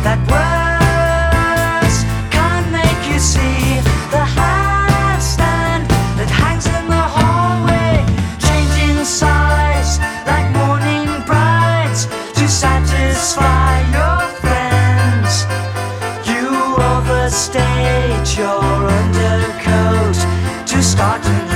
that words can't make you see. The handstand that hangs in the hallway, changing size like morning brides to satisfy your friends. You overstate your undercoat to start to